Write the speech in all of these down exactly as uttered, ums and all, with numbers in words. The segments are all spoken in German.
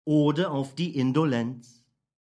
Ode auf die Indolenz.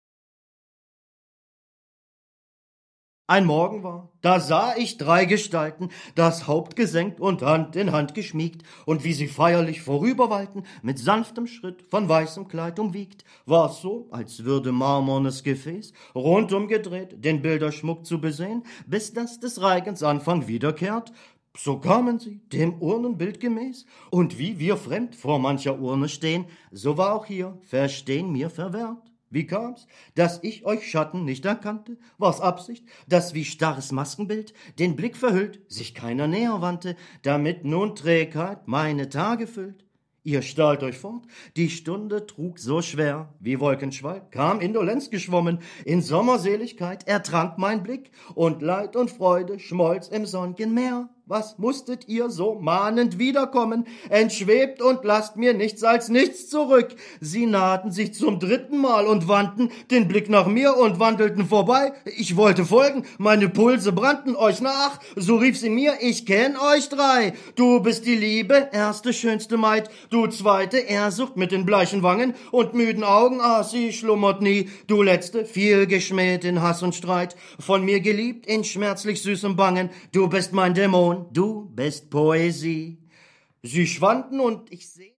Ein Morgen war, da sah ich drei Gestalten, das Haupt gesenkt und Hand in Hand geschmiegt, und wie sie feierlich vorüberwallten, mit sanftem Schritt, von weißem Kleid umwiegt, war's so, als würde marmornes Gefäß, rundum gedreht, den Bilderschmuck zu besehn, bis das des Reigens Anfang wiederkehrt. So kamen sie, dem Urnenbild gemäß, und wie wir fremd vor mancher Urne stehn, so war auch hier Verstehn mir verwehrt. Wie kam's, dass ich euch Schatten nicht erkannte? War's Absicht, dass wie starres Maskenbild den Blick verhüllt, sich keiner näher wandte, damit nun Trägheit meine Tage füllt? Ihr stahlt euch fort, die Stunde trug so schwer, wie Wolkenschwall kam Indolenz geschwommen, in Sommerseligkeit ertrank mein Blick, und Leid und Freude schmolz im sonn'gen Meer. Was musstet ihr so mahnend wiederkommen? Entschwebt und lasst mir nichts als nichts zurück. Sie nahten sich zum dritten Mal und wandten den Blick nach mir und wandelten vorbei. Ich wollte folgen, meine Pulse brannten euch nach. So rief sie mir, ich kenn euch drei. Du bist die Liebe, erste schönste Maid. Du zweite, Ehrsucht mit den bleichen Wangen und müden Augen, ah, sie schlummert nie. Du letzte, viel geschmäht in Hass und Streit. Von mir geliebt in schmerzlich süßem Bangen. Du bist mein Dämon. Du bist Poesie. Sie schwanden und ich seh